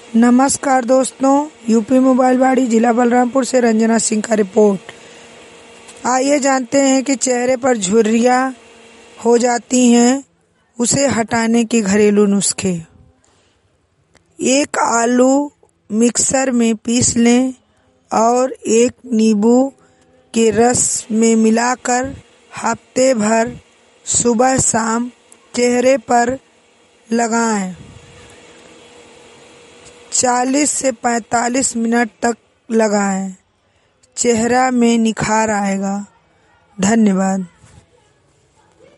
नमस्कार दोस्तों, UP mobile वाड़ी जिला बलरामपुर से रंजना सिंह का रिपोर्ट। आइए जानते हैं कि चेहरे पर झुर्रियां हो जाती हैं, उसे हटाने के घरेलू नुस्खे। एक आलू मिक्सर में पीस लें और एक नींबू के रस में मिलाकर हफ्ते भर सुबह शाम चेहरे पर लगाएं। 40 से 45 मिनट तक लगाएं। चेहरा में निखार आएगा। धन्यवाद।